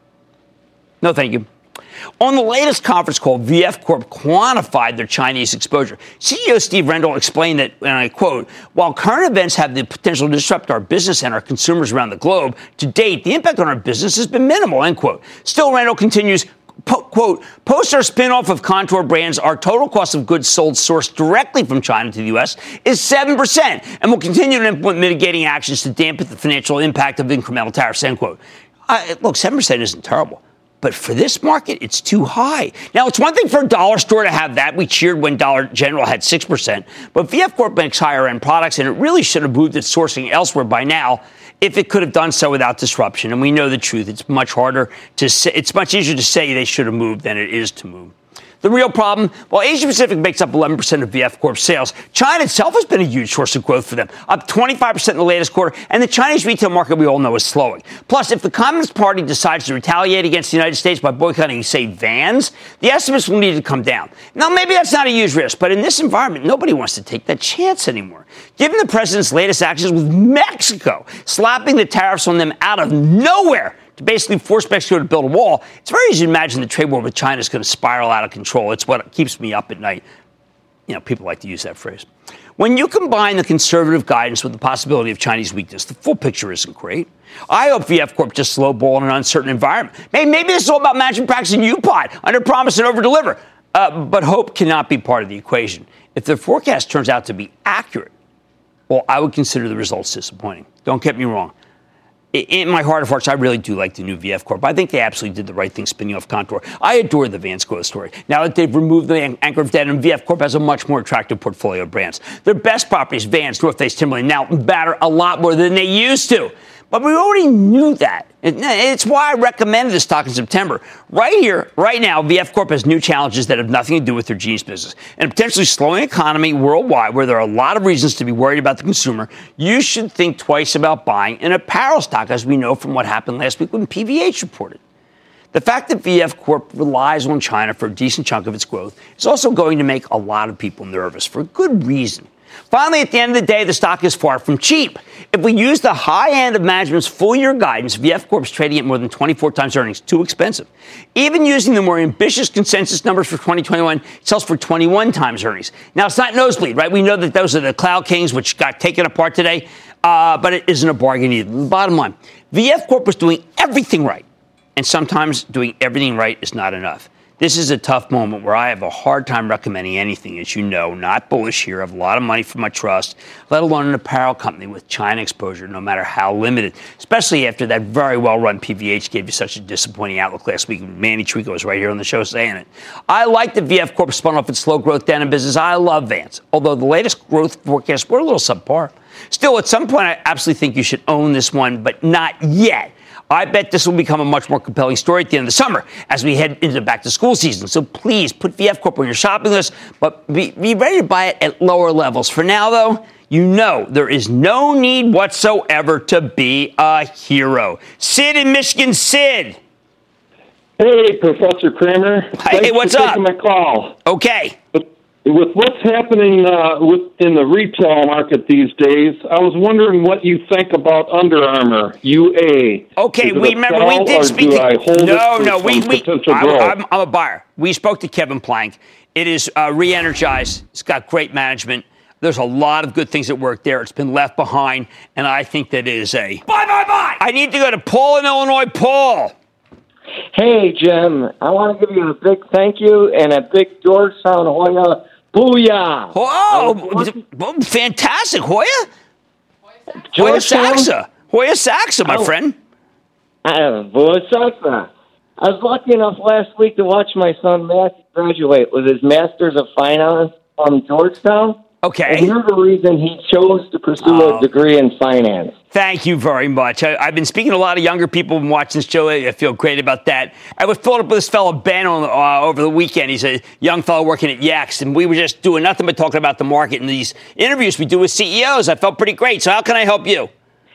no thank you. On the latest conference call, V F Corp quantified their Chinese exposure. C E O Steve Rendell explained that, and I quote, while current events have the potential to disrupt our business and our consumers around the globe, to date, the impact on our business has been minimal, end quote. Still, Rendell continues, Po- quote, post our spinoff of Kontoor Brands, our total cost of goods sold sourced directly from China to the U S is seven percent, and will continue to implement mitigating actions to dampen the financial impact of incremental tariffs, end quote. Uh, look, seven percent isn't terrible, but for this market, it's too high. Now, it's one thing for a dollar store to have that. We cheered when Dollar General had six percent, but V F Corp makes higher-end products, and it really should have moved its sourcing elsewhere by now if it could have done so without disruption. And we know the truth. It's much harder to say. It's much easier to say they should have moved than it is to move. The real problem, while Asia Pacific makes up eleven percent of V F Corp's sales, China itself has been a huge source of growth for them, up twenty-five percent in the latest quarter, and the Chinese retail market we all know is slowing. Plus, if the Communist Party decides to retaliate against the United States by boycotting, say, Vans, the estimates will need to come down. Now, maybe that's not a huge risk, but in this environment, nobody wants to take that chance anymore. Given the president's latest actions with Mexico, slapping the tariffs on them out of nowhere, to basically force Mexico to build a wall, it's very easy to imagine the trade war with China is going to spiral out of control. It's what keeps me up at night. You know, people like to use that phrase. When you combine the conservative guidance with the possibility of Chinese weakness, the full picture isn't great. I hope V F Corp just slowball in an uncertain environment. Maybe, maybe this is all about management practice in U P O D, under promise and over deliver. Uh, but hope cannot be part of the equation. If the forecast turns out to be accurate, well, I would consider the results disappointing. Don't get me wrong. In my heart of hearts, I really do like the new V F Corp. I think they absolutely did the right thing spinning off Kontoor. I adore the Vans growth story. Now that they've removed the anchor of denim, V F Corp has a much more attractive portfolio of brands. Their best properties, Vans, North Face, Timberland, now matter a lot more than they used to. But we already knew that. It's why I recommended this stock in September. Right here, right now, V F Corp has new challenges that have nothing to do with their jeans business. And a potentially slowing economy worldwide, where there are a lot of reasons to be worried about the consumer, you should think twice about buying an apparel stock, as we know from what happened last week when P V H reported. The fact that V F Corp relies on China for a decent chunk of its growth is also going to make a lot of people nervous for a good reason. Finally, at the end of the day, the stock is far from cheap. If we use the high end of management's full-year guidance, V F Corp is trading at more than twenty-four times earnings. Too expensive. Even using the more ambitious consensus numbers for twenty twenty-one, it sells for twenty-one times earnings. Now, it's not nosebleed, right? We know that those are the Cloud Kings, which got taken apart today, uh, but it isn't a bargain either. The bottom line, V F Corp was doing everything right, and sometimes doing everything right is not enough. This is a tough moment where I have a hard time recommending anything, as you know. Not bullish here. I have a lot of money for my trust, let alone an apparel company with China exposure, no matter how limited, especially after that very well-run P V H gave you such a disappointing outlook last week. Manny Trico was right here on the show saying it. I like that V F Corp spun off its slow-growth denim business. I love Vans, although the latest growth forecasts were a little subpar. Still, at some point, I absolutely think you should own this one, but not yet. I bet this will become a much more compelling story at the end of the summer as we head into the back-to-school season. So please put V F Corp on your shopping list, but be, be ready to buy it at lower levels. For now, though, you know there is no need whatsoever to be a hero. Sid in Michigan. Sid. Hey, Professor Kramer. Hey, Thanks what's for up? taking my call. Okay. With what's happening uh, with, in the retail market these days, I was wondering what you think about Under Armour, U A. Okay, Is it we a remember sell, we did or speak. do I hold no, it for no, we, some we potential I, growth? I'm, I'm a buyer. We spoke to Kevin Plank. It is uh, re-energized. It's got great management. There's a lot of good things that work there. It's been left behind, and I think that is a buy, buy, buy. I need to go to Paul in Illinois. Paul. Hey, Jim. I want to give you a big thank you and a big Georgetown Hoya booyah. Oh, fantastic. Hoya? Hoya Georgetown? Saxa. Hoya Saxa, my Oh. friend. Uh, Hoya Saxa. I was lucky enough last week to watch my son Matthew graduate with his Master's of Fine Arts from Georgetown. Okay. And here's the reason he chose to pursue Oh. a degree in finance. Thank you very much. I, I've been speaking to a lot of younger people and watching this show. I feel great about that. I was filled up with this fellow, Ben, on, uh, over the weekend. He's a young fellow working at Yaks, and we were just doing nothing but talking about the market and these interviews we do with C E Os. I felt pretty great. So how can I help you?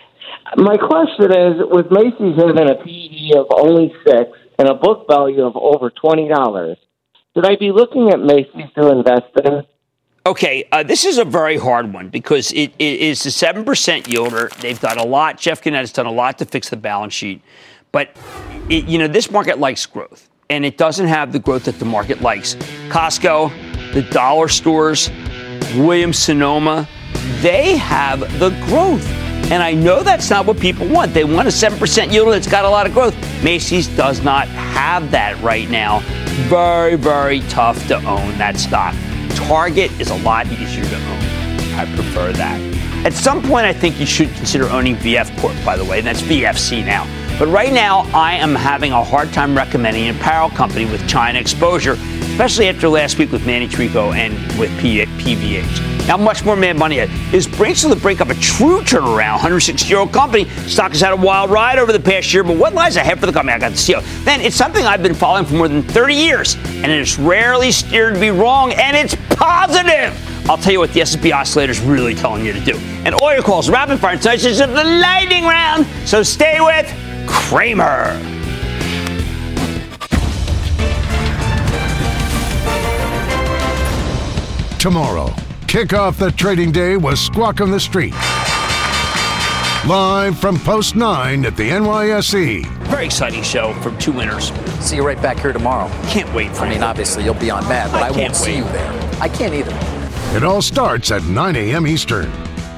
My question is, with Macy's having a P E of only six and a book value of over twenty dollars, should I be looking at Macy's to invest in? Okay, uh, this is a very hard one because it, it is a seven percent yielder. They've done a lot. Jeff Gennett has done a lot to fix the balance sheet. But, it, you know, this market likes growth, and it doesn't have the growth that the market likes. Costco, the dollar stores, Williams-Sonoma, they have the growth. And I know that's not what people want. They want a seven percent yield that's got a lot of growth. Macy's does not have that right now. Very, very tough to own that stock. Target is a lot easier to own. I prefer that. At some point, I think you should consider owning V F Corp, by the way, and that's V F C now. But right now, I am having a hard time recommending an apparel company with China exposure, especially after last week with Manny Trico and with P V H. Now, much more Mad Money is Brinks on the brink of a true turnaround. one hundred sixty-year-old company. Stock has had a wild ride over the past year, but what lies ahead for the company? I got the C E O. Then it's something I've been following for more than thirty years, and it's rarely steered to be wrong, and it's positive. I'll tell you what the S and P oscillator is really telling you to do. And all your calls, rapid fire, tonight's is the lightning round. So stay with Kramer. Tomorrow, kick off the trading day with Squawk on the Street. Live from Post nine at the N Y S E. Very exciting show from two winners. See you right back here tomorrow. Can't wait for I mean, obviously, you'll be on Mad, but I, I won't can't see wait. you there. I can't either. It all starts at nine a.m. Eastern.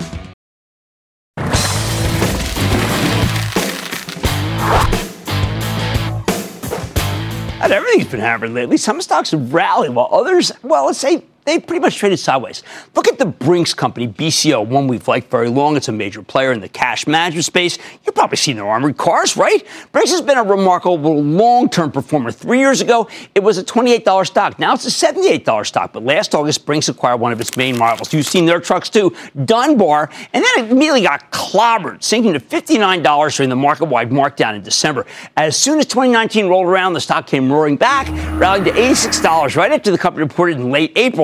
And everything's been happening lately. Some stocks have rallied while others, well, let's say they've pretty much traded sideways. Look at the Brinks company, B C O, one we've liked very long. It's a major player in the cash management space. You've probably seen their armored cars, right? Brinks has been a remarkable long-term performer. Three years ago, it was a twenty-eight dollars stock. Now it's a seventy-eight dollars stock. But last August, Brinks acquired one of its main rivals. You've seen their trucks too, Dunbar, and then it immediately got clobbered, sinking to fifty-nine dollars during the market-wide markdown in December. As soon as twenty nineteen rolled around, the stock came roaring back, rallied to eighty-six dollars right after the company reported in late April.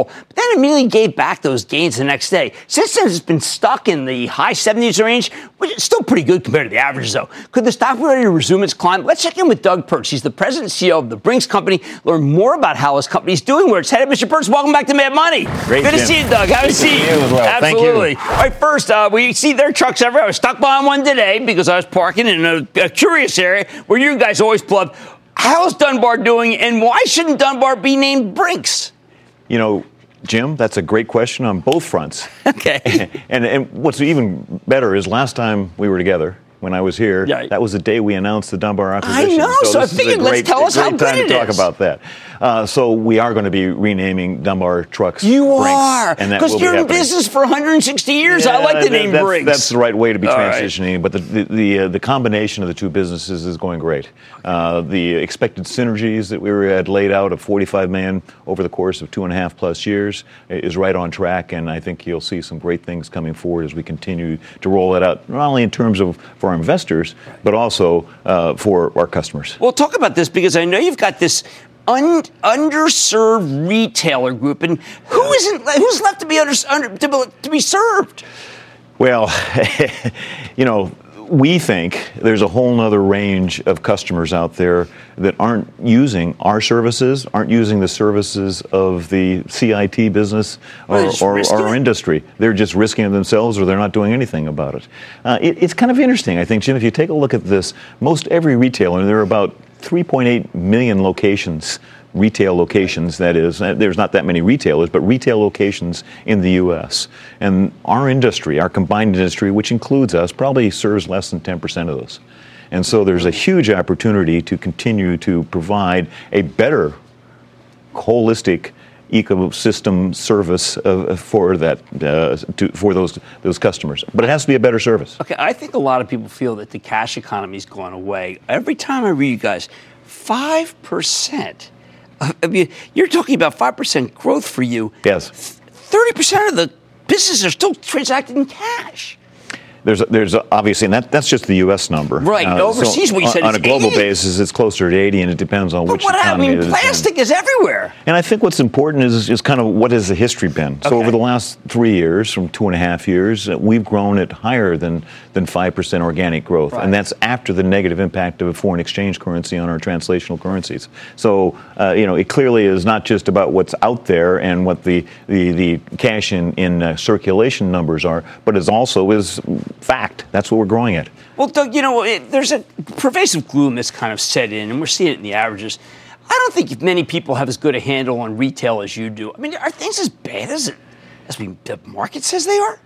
fall, but then immediately gave back those gains the next day. Since then, it's been stuck in the high seventies range, which is still pretty good compared to the averages, though. Could the stock be ready to resume its climb? Let's check in with Doug Pertz. He's the president and C E O of the Brinks Company. Learn more about how his company's doing, where it's headed. Mister Pertz, welcome back to Mad Money. Great, Good Jim. to see you, Doug. How to see you? As well. Absolutely. Thank you. All right, first, uh, we see their trucks everywhere. I was stuck behind one today because I was parking in a, a curious area where you guys always pull up. How's Dunbar doing, and why shouldn't Dunbar be named Brinks? You know, Jim, that's a great question on both fronts. Okay. and, and what's even better is last time we were together, when I was here, yeah. that was the day we announced the Dunbar acquisition. I know, so, so I figured great, let's tell us how good time it to talk is. about that. Uh, so we are going to be renaming Dunbar Trucks You Brinks, are, because you're be in business for one hundred sixty years. Yeah, I like the that, name that's, Brinks. That's the right way to be All transitioning, right. but the the, the, uh, the combination of the two businesses is going great. Uh, the expected synergies that we were had laid out of forty-five million over the course of two and a half plus years is right on track, and I think you'll see some great things coming forward as we continue to roll it out, not only in terms of for our investors, but also uh, for our customers. Well, talk about this, because I know you've got this un- underserved retailer group, and who isn't? Who's left to be under, under to, be, to be served? Well, you know, we think there's a whole other range of customers out there that aren't using our services, aren't using the services of the C I T business or, or, or our industry. They're just risking it themselves, or they're not doing anything about it. Uh, it. It's kind of interesting, I think, Jim, if you take a look at this, most every retailer, and there are about three point eight million locations, retail locations, that is. There's not that many retailers, but retail locations in the U S. And our industry, our combined industry, which includes us, probably serves less than ten percent of those. And so there's a huge opportunity to continue to provide a better holistic ecosystem service uh, for that uh, to, for those those customers, but it has to be a better service. Okay, I think a lot of people feel that the cash economy's gone away. Every time I read you guys, five percent. I mean, you're talking about five percent growth for you. Yes. Thirty percent of the businesses are still transacted in cash. There's, there's obviously, and that, that's just the U S number. Right. Uh, Overseas, so we said on, it's on a global eighty. basis, it's closer to eighty, and it depends on but which what economy I mean, it is. plastic is everywhere. And I think what's important is is kind of what has the history been. Okay. So over the last three years, from two and a half years, we've grown at higher than than five percent organic growth, Right. and that's after the negative impact of foreign exchange currency on our translational currencies. So uh, you know, it clearly is not just about what's out there and what the the, the cash in in uh, circulation numbers are, but it also is fact. That's what we're growing at. Well, Doug, you know, it, there's a pervasive gloom that's kind of set in, and we're seeing it in the averages. I don't think many people have as good a handle on retail as you do. I mean, are things as bad as, it, as we, the market says they are?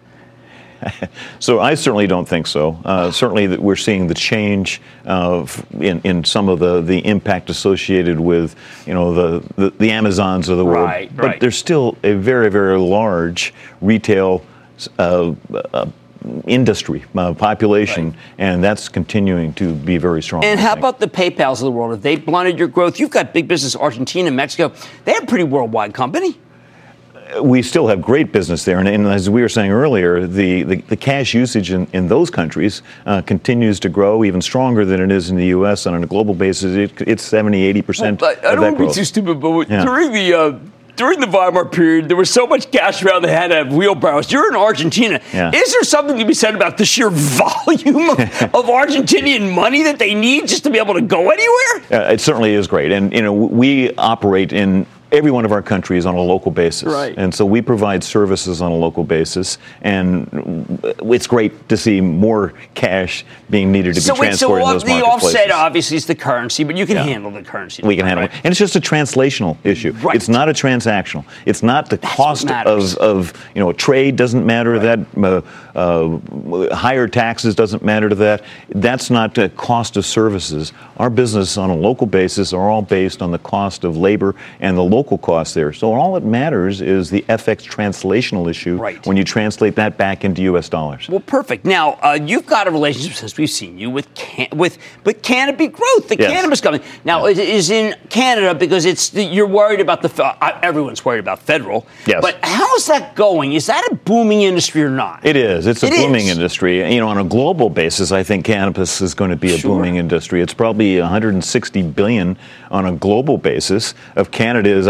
So I certainly don't think so. Uh, certainly that we're seeing the change of in, in some of the, the impact associated with, you know, the, the, the Amazons of the world. Right, but right. there's still a very, very large retail uh, uh, industry, uh, population, right. and that's continuing to be very strong. And I how think. about the PayPals of the world? Have they blunted your growth? You've got big business, Argentina, Mexico. They're a pretty worldwide company. We still have great business there, and, and as we were saying earlier, the, the, the cash usage in, in those countries uh, continues to grow even stronger than it is in the U S. And on a global basis, it, it's seventy, eighty percent well, of I don't that want to be growth. too stupid, but Yeah. during the uh, during the Weimar period, there was so much cash around they had to have wheelbarrows. You're in Argentina. Yeah. Is there something to be said about the sheer volume of, of Argentinian money that they need just to be able to go anywhere? Uh, it certainly is great, and you know we operate in every one of our countries on a local basis. Right. And so we provide services on a local basis, and it's great to see more cash being needed to So be wait, so transported in off- those the marketplaces. offset obviously is the currency, but you can Yeah. handle the currency. We can handle right? it. And it's just a translational issue. Right. It's not a transactional. It's not the That's cost what matters. of, of, you know, trade doesn't matter to that. Uh, uh, higher taxes doesn't matter to that. That's not the cost of services. Our business on a local basis are all based on the cost of labor and the local costs there. So all that matters is the F X translational issue Right. when you translate that back into U S dollars. Well, perfect. Now, uh, you've got a relationship since we've seen you with can- with with Canopy Growth, the Yes. cannabis company. Now, it is in Canada because it's the, you're worried about the fe- uh, everyone's worried about federal. Yes. But how's that going? Is that a booming industry or not? It is. It's a It booming is. industry. You know, on a global basis, I think cannabis is going to be a Sure. booming industry. It's probably one hundred sixty billion on a global basis. Of Canada is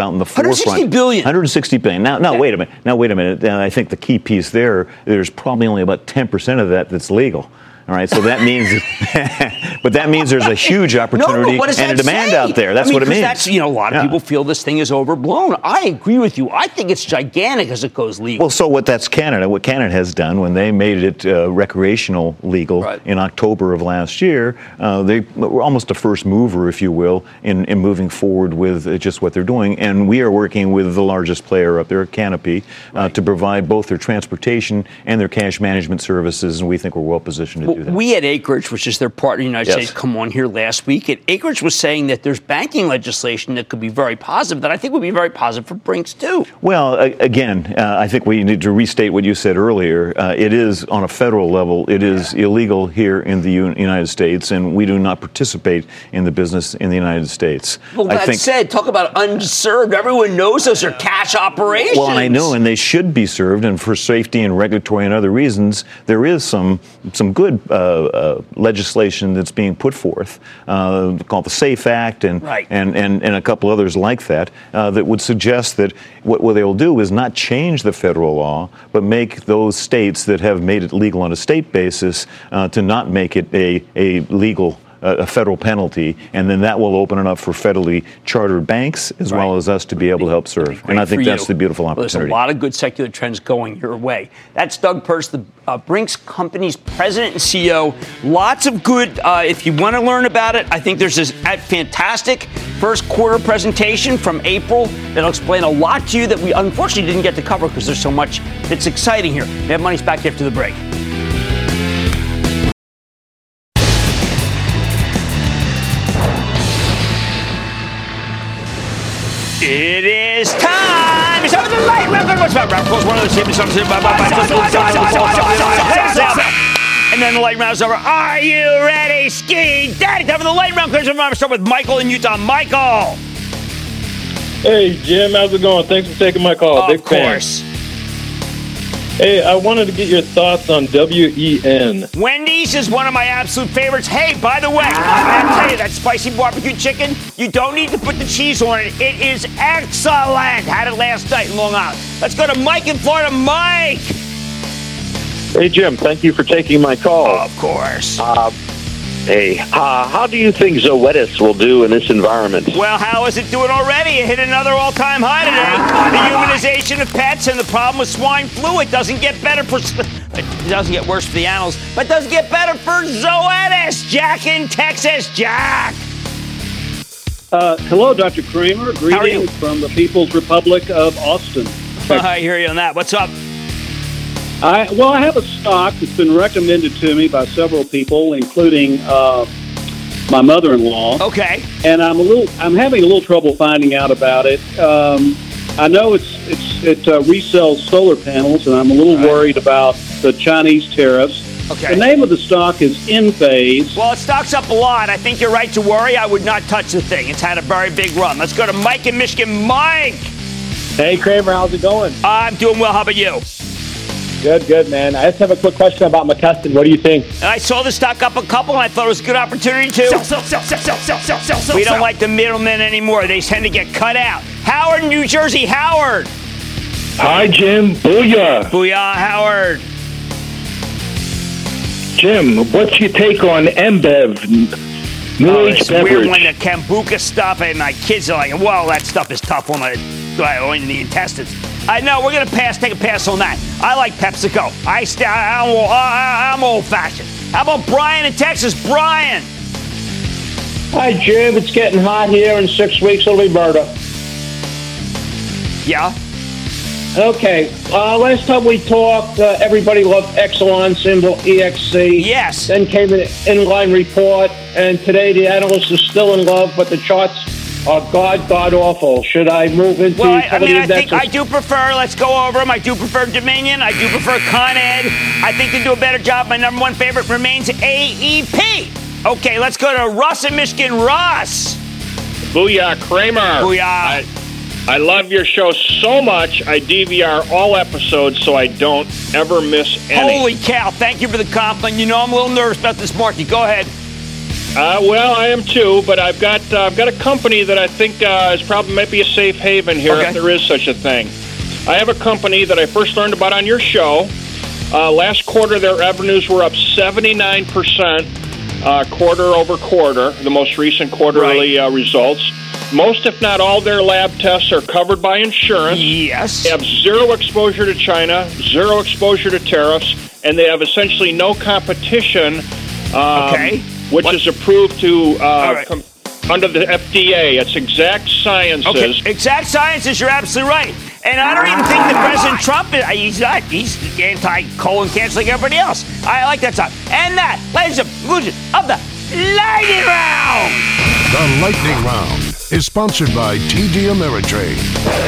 out in the forefront. one hundred sixty billion. one hundred sixty billion. Now, now, wait a minute. Now, wait a minute. Uh, I think the key piece there, there's probably only about ten percent of that that's legal. All right, so that means, but that means there's a huge opportunity no, and a demand say? out there. That's I mean, what it means. That's, you know, a lot of yeah. people feel this thing is overblown. I agree with you. I think it's gigantic as it goes legal. Well, so what that's Canada. What Canada has done when they made it uh, recreational legal right. in October of last year, uh, they were almost a first mover, if you will, in, in moving forward with uh, just what they're doing. And we are working with the largest player up there, Canopy, uh, right. to provide both their transportation and their cash management services. And we think we're well positioned to well, do that. We at Acreage, which is their partner in the United yes. States, come on here last week. And Acreage was saying that there's banking legislation that could be very positive, that I think would be very positive for Brinks, too. Well, again, uh, I think we need to restate what you said earlier. Uh, it is, on a federal level, it is yeah. illegal here in the U- United States, and we do not participate in the business in the United States. Well, that I think, said, talk about unserved. Everyone knows those are cash operations. Well, I know, and they should be served, and for safety and regulatory and other reasons, there is some, some good uh, uh, legislation that's being put forth, uh, called the SAFE Act and, right. and, and, and a couple others like that, uh, that would suggest that what, what they'll do is not change the federal law, but make those states that have made it legal on a state basis uh, to not make it a, a legal a federal penalty, and then that will open it up for federally chartered banks as right. well as us to be able to help serve. And I think that's the beautiful opportunity. Well, there's a lot of good secular trends going your way. That's Doug Pertz, the uh, Brinks Company's president and C E O. Lots of good, uh, if you want to learn about it, I think there's this fantastic first quarter presentation from April that'll explain a lot to you that we unfortunately didn't get to cover because there's so much that's exciting here. Mad Money's back after the break. It is time. It's over the light. Of course, one of the chips. And then the light round is over. Are you ready, Ski Daddy? Time for the light round. I'm going to start with Michael in Utah. Michael. Hey, Jim. How's it going? Thanks for taking my call. Of Big course. Fan. Hey, I wanted to get your thoughts on W E N. Wendy's is one of my absolute favorites. Hey, by the way, I gotta tell you, that spicy barbecue chicken, you don't need to put the cheese on it. It is excellent. Had it last night in Long Island. Let's go to Mike in Florida. Mike. Hey, Jim. Thank you for taking my call. Of course. Uh, hey, uh, how do you think Zoetis will do in this environment? Well, how is it doing already? It hit another all-time high today. The humanization of pets and the problem with swine flu. It doesn't get better for... It doesn't get worse for the animals, but it does get better for Zoetis. Jack in Texas. Jack. Uh, hello, Doctor Kramer. Greetings from the People's Republic of Austin. I hear you on that. What's up? I, well, I have a stock that's been recommended to me by several people, including uh, my mother-in-law. Okay. And I'm a little, I'm having a little trouble finding out about it. Um, I know it's it's it uh, resells solar panels, and I'm a little right. worried about the Chinese tariffs. Okay. The name of the stock is Enphase. Well, it stocks up a lot. I think you're right to worry. I would not touch the thing. It's had a very big run. Let's go to Mike in Michigan. Mike. Hey, Kramer. How's it going? I'm doing well. How about you? Good, good, man. I just have a quick question about McKesson. What do you think? I saw the stock up a couple, and I thought it was a good opportunity, too. Sell, sell, sell, sell, sell, sell, sell, sell, sell. We don't like the middlemen anymore. They tend to get cut out. Howard, New Jersey. Howard. Hi, Jim. Booyah. Booyah, Howard. Jim, what's your take on Embev? New oh, age it's beverage. Weird when the kombucha stuff, and my kids are like, well, that stuff is tough on the, on the intestines. I know, we're going to pass, take a pass on that. I like PepsiCo. I st- I'm, I'm old-fashioned. How about Brian in Texas? Brian. Hi, Jim. It's getting hot here. In six weeks, it'll be murder. Yeah? Okay. Uh, last time we talked, uh, everybody loved Exelon, symbol E X C. Yes. Then came an inline report, and today the analysts are still in love, but the charts are god, god awful. Should I move into well, I, I mean, I indexes? think I do prefer, let's go over them. I do prefer Dominion. I do prefer Con Ed. I think they do a better job. My number one favorite remains A E P. Okay, let's go to Russ in Michigan. Russ. Booyah, Kramer. Booyah. I, I love your show so much, I D V R all episodes so I don't ever miss any. Holy cow, thank you for the compliment. You know I'm a little nervous about this market. Go ahead. Uh, well, I am too, but I've got uh, I've got a company that I think uh, is probably might be a safe haven here Okay. if there is such a thing. I have a company that I first learned about on your show. Uh, last quarter, their revenues were up seventy-nine percent uh, quarter over quarter, the most recent quarterly uh, results. Most, if not all, their lab tests are covered by insurance. Yes. They have zero exposure to China, zero exposure to tariffs, and they have essentially no competition, um, Okay. which What- is approved to uh, All right. com- under the F D A. It's Exact Sciences. Okay, Exact Sciences, you're absolutely right. And I don't even think that President Trump, is, he's not, he's anti-colon cancer like everybody else. I like that stuff. And that, ladies and gentlemen, of the Lightning Round. The Lightning Round is sponsored by T D Ameritrade.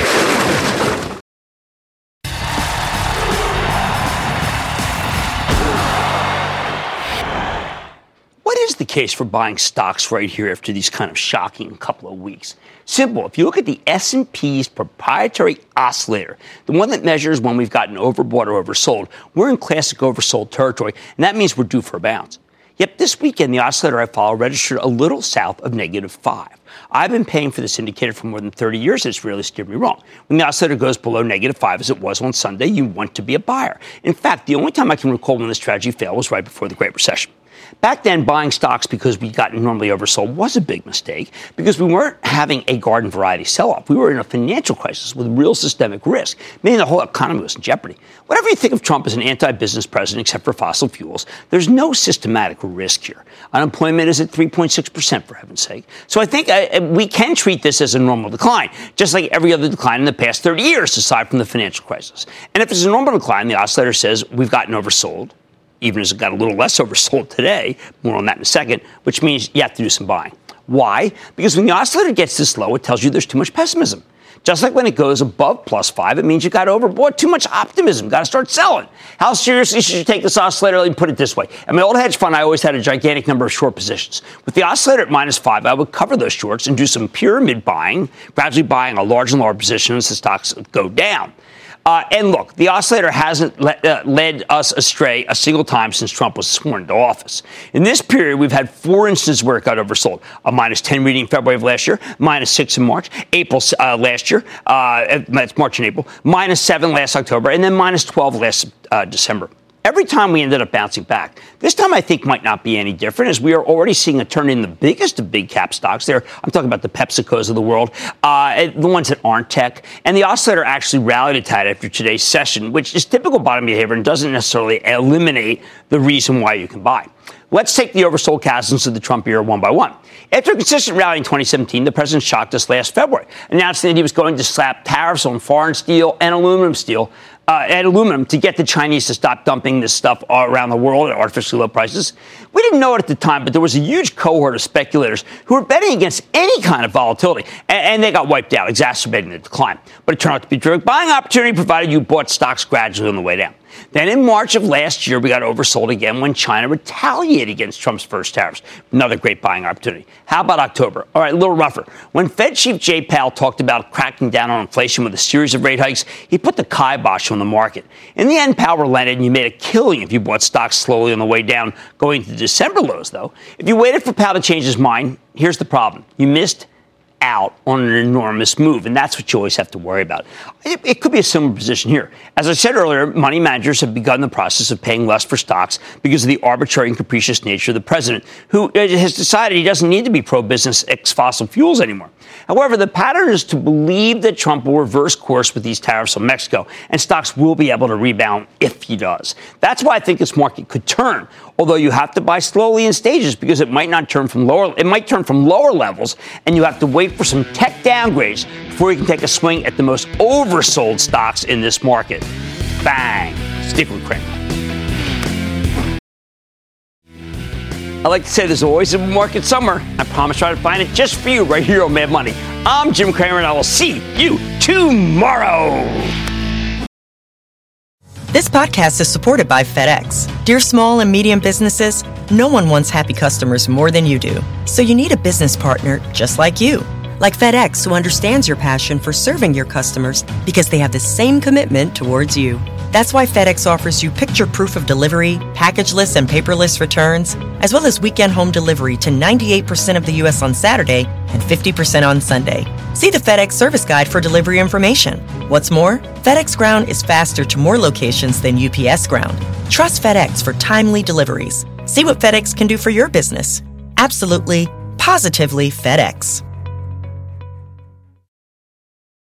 What is the case for buying stocks right here after these kind of shocking couple of weeks? Simple. If you look at the S and P's proprietary oscillator, the one that measures when we've gotten overbought or oversold, we're in classic oversold territory, and that means we're due for a bounce. Yet this weekend, the oscillator I follow registered a little south of negative five. I've been paying for this indicator for more than thirty years, and it's really steered me wrong. When the oscillator goes below negative five, as it was on Sunday, you want to be a buyer. In fact, the only time I can recall when this strategy failed was right before the Great Recession. Back then, buying stocks because we got normally oversold was a big mistake because we weren't having a garden variety sell-off. We were in a financial crisis with real systemic risk, meaning the whole economy was in jeopardy. Whatever you think of Trump as an anti-business president, except for fossil fuels, there's no systematic risk here. Unemployment is at three point six percent, for heaven's sake. So I think uh, we can treat this as a normal decline, just like every other decline in the past thirty years, aside from the financial crisis. And if it's a normal decline, the oscillator says we've gotten oversold, even as it got a little less oversold today, more on that in a second, which means you have to do some buying. Why? Because when the oscillator gets this low, it tells you there's too much pessimism. Just like when it goes above plus five, it means you got overbought, too much optimism, got to start selling. How seriously should you take this oscillator? Let me put it this way. In my old hedge fund, I always had a gigantic number of short positions. With the oscillator at minus five, I would cover those shorts and do some pyramid buying, gradually buying a large and large position as the stocks go down. Uh, and look, the oscillator hasn't le- uh, led us astray a single time since Trump was sworn into office. In this period, we've had four instances where it got oversold. A minus ten reading in February of last year, minus six in March, April uh, last year, uh, that's March and April, minus seven last October, and then minus twelve last uh, December. Every time we ended up bouncing back. This time I think might not be any different, as we are already seeing a turn in the biggest of big cap stocks there. I'm talking about the PepsiCos of the world, uh, the ones that aren't tech. And the oscillator actually rallied a tad after today's session, which is typical bottom behavior and doesn't necessarily eliminate the reason why you can buy. Let's take the oversold chasms of the Trump era one by one. After a consistent rally in twenty seventeen, the president shocked us last February, announcing that he was going to slap tariffs on foreign steel and aluminum steel, uh, and aluminum to get the Chinese to stop dumping this stuff all around the world at artificially low prices. We didn't know it at the time, but there was a huge cohort of speculators who were betting against any kind of volatility, and, and they got wiped out, exacerbating the decline. But it turned out to be a terrific buying opportunity, provided you bought stocks gradually on the way down. Then in March of last year, we got oversold again when China retaliated against Trump's first tariffs. Another great buying opportunity. How about October? All right, a little rougher. When Fed Chief Jay Powell talked about cracking down on inflation with a series of rate hikes, he put the kibosh on the market. In the end, Powell relented, and you made a killing if you bought stocks slowly on the way down, going to December lows, though. If you waited for Powell to change his mind, here's the problem. You missed out on an enormous move, and that's what you always have to worry about. It, it could be a similar position here. As I said earlier, money managers have begun the process of paying less for stocks because of the arbitrary and capricious nature of the president, who has decided he doesn't need to be pro-business ex-fossil fuels anymore. However, the pattern is to believe that Trump will reverse course with these tariffs on Mexico, and stocks will be able to rebound if he does. That's why I think this market could turn, although you have to buy slowly in stages because it might not turn from lower, it might turn from lower levels, and you have to wait for some tech downgrades before you can take a swing at the most oversold stocks in this market. Bang. Stick with Cramer. I like to say there's always a market somewhere. I promise to try to find it just for you right here on Mad Money. I'm Jim Cramer, and I will see you tomorrow. This podcast is supported by FedEx. Dear small and medium businesses, no one wants happy customers more than you do. So you need a business partner just like you. Like FedEx, who understands your passion for serving your customers because they have the same commitment towards you. That's why FedEx offers you picture proof of delivery, packageless and paperless returns, as well as weekend home delivery to ninety-eight percent of the U S on Saturday and fifty percent on Sunday. See the FedEx service guide for delivery information. What's more, FedEx Ground is faster to more locations than U P S Ground. Trust FedEx for timely deliveries. See what FedEx can do for your business. Absolutely, positively FedEx.